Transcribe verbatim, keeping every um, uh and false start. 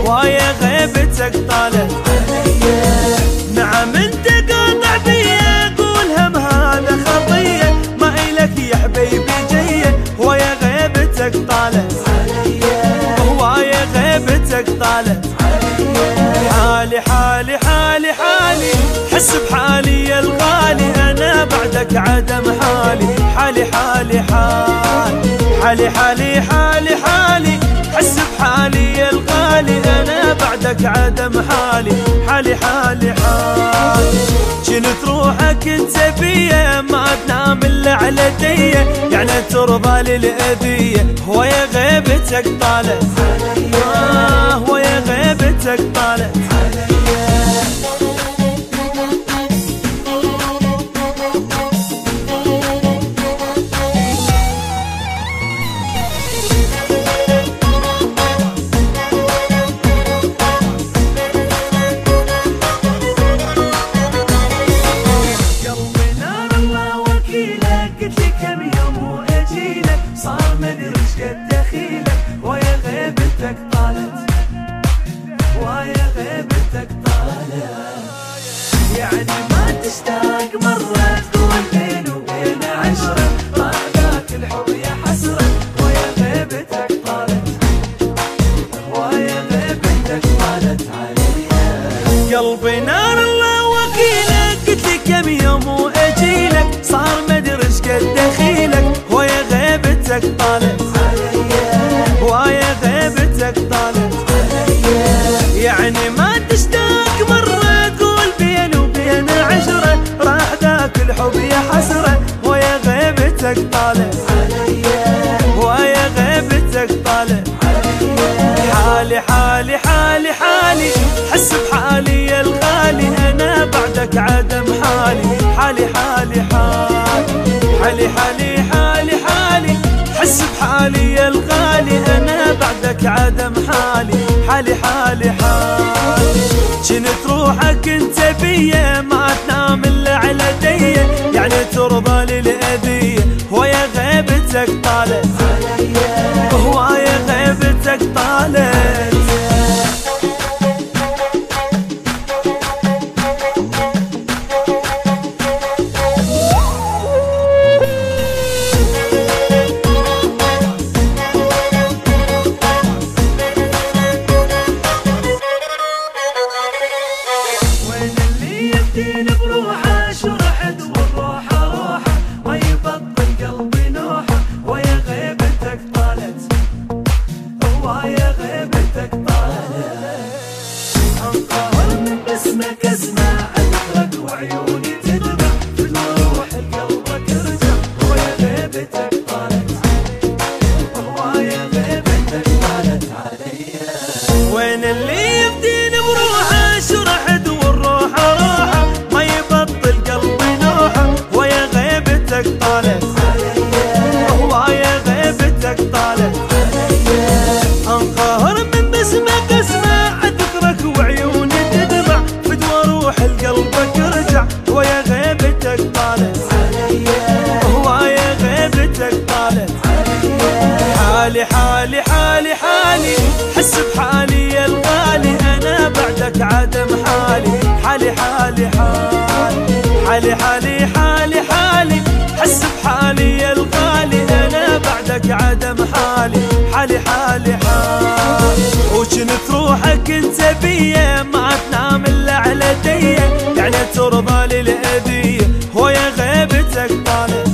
هواية غيبتك طالت عليا. نعم انت قاطع بيا قول هم هذا خطية، ما إلك يا حبيبي جية هواية غيبتك طالت عليا. هواية غيبتك طالت عليا. حالي حالي حالي حالي حس بحالي يا الغالي، أنا بعدك عدم حالي. حالي حالي حالي حالي حالي حالي حالي حس بحالي يا الغالي، أنا بعدك عدم حالي. حالي حالي حالي جنت روحك انت بيا، ما تنام الا على دية، يعني ترضى للأذية هواية غيبتك طالت عليا. هواية غيبتك طالت عليا. صار مدري ايش قد دخيلك ويا غيبتك طالت، ويا غيبتك طالت. يعني ما تشتاق مرة تقول بيني وبين عشرة، ما ذاك الحب يا حسرة ويا غيبتك طالت، ويا غيبتك طالت عليا. قلبي نار الله وكيلك، قلت لك كم يوم واجيلك، صار مدري ايش قد دخيلك ويا غيبتك طالت عليا. ويا غيبتك طالت عليا. يعني ما تشتاق مرة تقول بيني وبين عشرة، راح ذاك الحب يا حسرة ويا غيبتك طالت عليا. ويا غيبتك طالت عليا. حالي حالي حالي حالي حس بحالي يا الغالي، أنا بعدك عدم حالي. حالي حالي حالي حالي حالي حالي حالي حس بحالي يا الغالي، أنا بعدك عدم حالي. حالي حالي حالي جنت روحك انت بيا، ما تنام الا على دية، يعني ترضى للأذية هواية غيبتك طالت عليا. هواية غيبتك طالت. بروحه شرحت والروحه روحه، ما يبطل قلبي نوحه ويا غيبتك طالت، ويا غيبتك طالت. انقهر من باسمك اسمع اذكرك وعيوني تدمع، في روح قلبك ارجع ويا غيبتك طالت، ويا غيبتك طالت عليا. وين اللي يفديني بروحه شرحت والروحه روحه، ما يبطل قلبي نوحه ويا غيبتك طالت عليا. ويا غيبتك طالت عليا. انقهر من باسمك اسمع اذكرك وعيوني تدمع، فدوى روح لقلبك ارجع ويا غيبتك طالت عليا. ويا غيبتك طالت عليا. حالي حالي حالي حالي حس بحالي يا الغالي، انا بعدك عدم حالي. حالي حالي حالي حالي حالي حالي حالي حس بحالي يا الغالي، انا بعدك عدم حالي. حالي حالي حالي وجنت روحك انت بيا، ما تنام الا على دية، يعني ترضى للأذية هواية غيبتك طالت